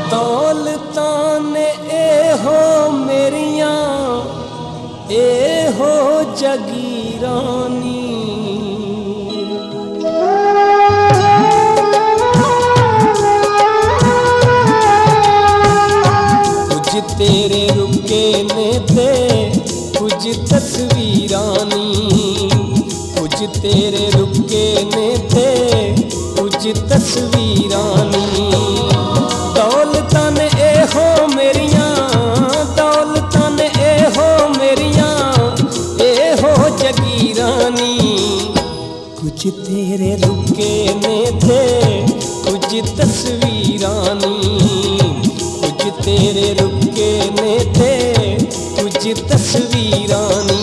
दौलतां ने एहो मेरियां एहो जगीरानी कुछ तेरे रुके ने ते कुछ तस्वीरानी कुछ तेरे रुके ने ते कुछ तस्वीरानी दौलतां ने एहो मेरियां दौलतां ने एहो मेरियां एहो जगीरानी कुछ तेरे रुके ने थे कुछ तस्वीरानी कुछ तेरे रुके ने थे कुछ तस्वीरानी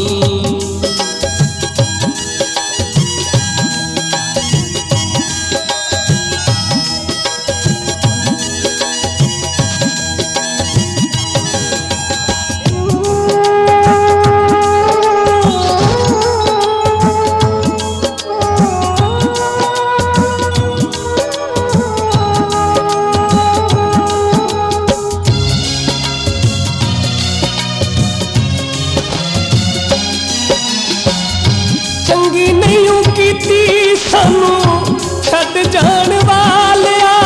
चंगी नहीं कीती सानू छड़ जान वालिया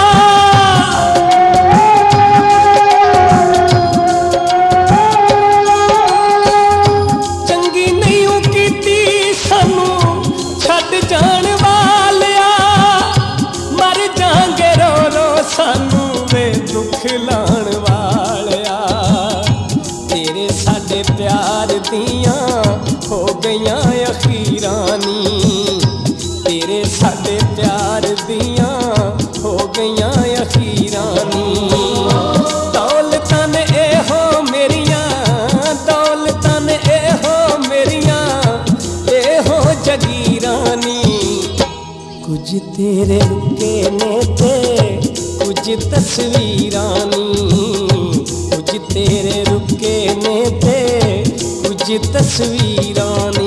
चंगी नहीं कीती सानू छड़ जान वालिया मर जांगे रो रो सानू वे दुख लाण वालिया तेरे साडे प्यार दियां हो गईयां अखीरानी तेरे साडे प्यार दियां हो गईयां अखीरानी दौलतां ने एहो मेरियां दौलतां ने एहो मेरियां एहो जगीरानी कुछ तेरे रुके ने ते कुछ तस्वीरानी कुछ तेरे रुके ने ते कुछ तस्वीरानी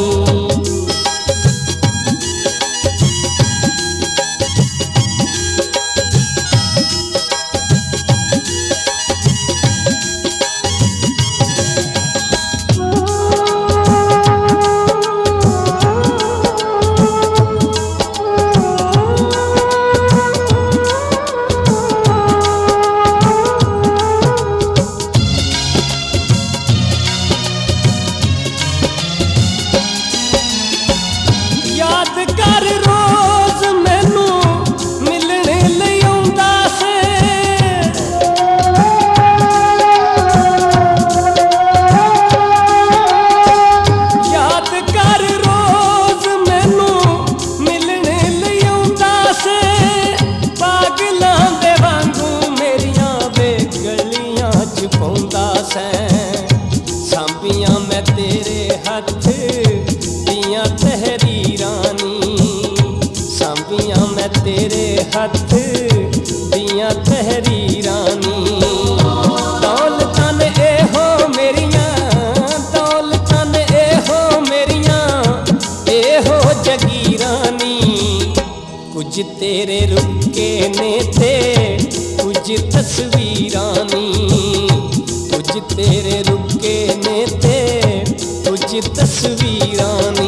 याद कर रोज मैनू मिलने लई आउंदा से याद कर रोज मैनू मिलने लई आउंदा से पागलां दे वांगू मेरियां वे गलियां च पौंदा से सांभियां मैं तेरे हथ दियां तहरीरानी सांभियां मैं तेरे हथ दियां तहरीरानी दौलतां ने एहो मेरियां दौलतां ने एहो मेरियां एहो जगीरानी कुछ तेरे रुके ने थे कुछ तस्वीरानी कुछ तेरे रुके ने थे कुछ तस्वीरानी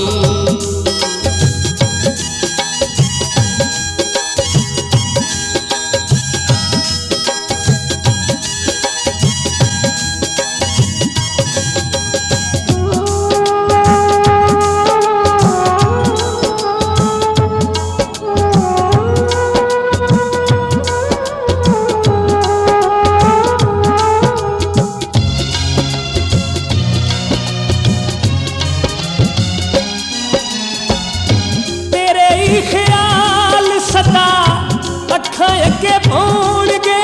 ख्याल सदा अखां अगे पौणगे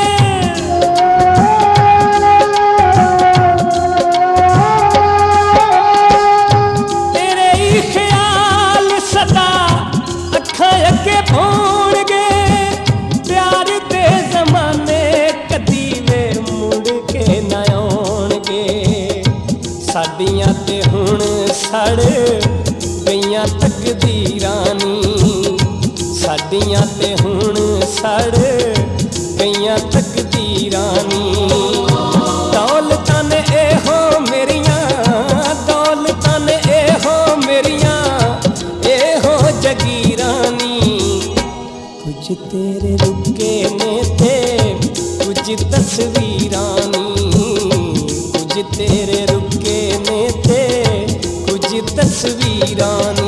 तेरे ही ख्याल सदा अखां अगे पौणगे प्यार दे जमाने कदी वे मुड़ के ना आउणगे साडियां ते हुण सड़ गईयां तकदीरानी साडियां ते हुण सड़ गईयां तकदीरां नी। दौलतां ने एहो मेरियां, दौलतां ने एहो मेरियां, एहो जगीरां नी। कुछ तेरे रुके ने ते कुछ तस्वीरां नी, कुछ तेरे रुके ने ते कुछ तस्वीरां नी।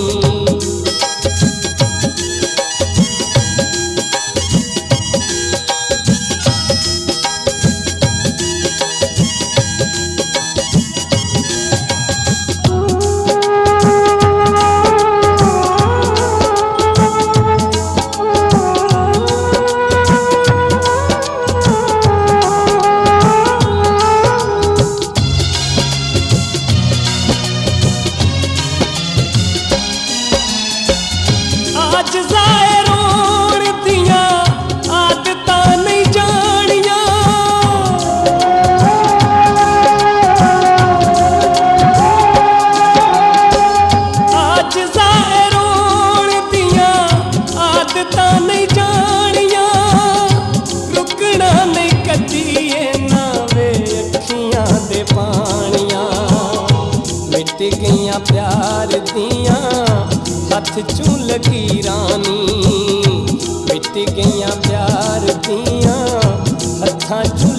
आज जाए रोण दियां आदतां नहीं जानियां, आज जाए रोण दियां आदतां नहीं जानियां। रुकना नहीं कदी ना वे अखियां दे पानियां, मिट गईयां प्यार दियां हथ चूं लकीरां नी, मिट गईयां प्यार दियां हत्थां चूं